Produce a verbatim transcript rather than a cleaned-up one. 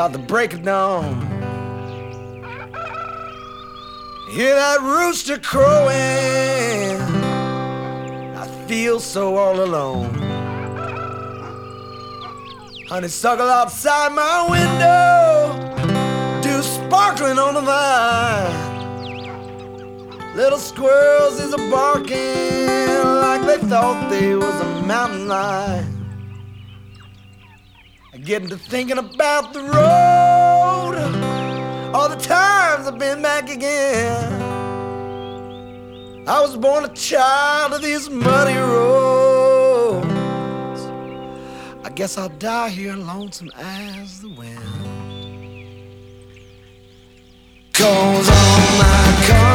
about the break of dawn. Hear that rooster crowing, I feel so all alone. Honeysuckle outside my window, dew sparkling on the vine. Little squirrels is a barking like they thought they was a mountain lion. Getting to thinking about the road, all the times I've been back again. I was born a child of these muddy roads. I guess I'll die here lonesome as the wind.